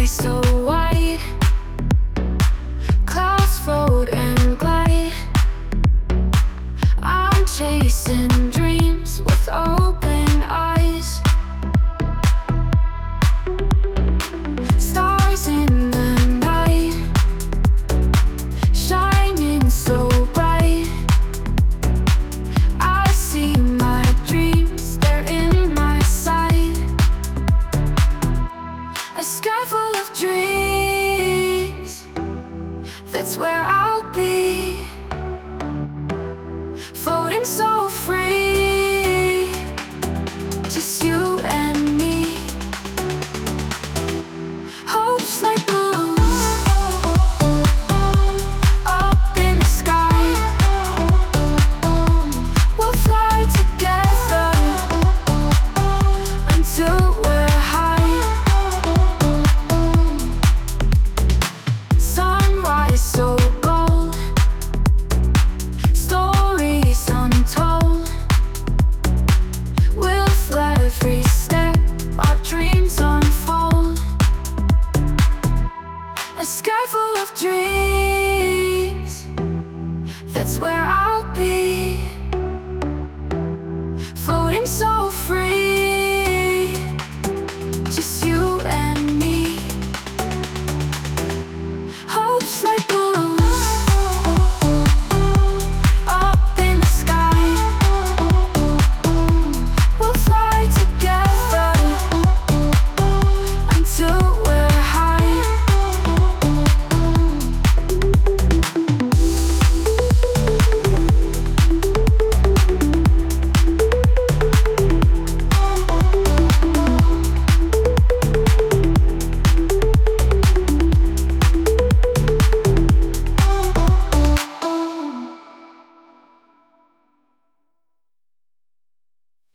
so white, clouds float and glide. I'm chasing dreams with open eyes. Stars in the night, shining so bright. I see my dreams, they're in my sight. A sky full of dreams, that's where I'll be. Floating so free, just you and me. Hopes like balloons up in the sky. We'll fly together until we're high. Sunrise so gold, stories untold. With every step, our dreams unfold. A sky full of dreams, that's where I'll be. Floating so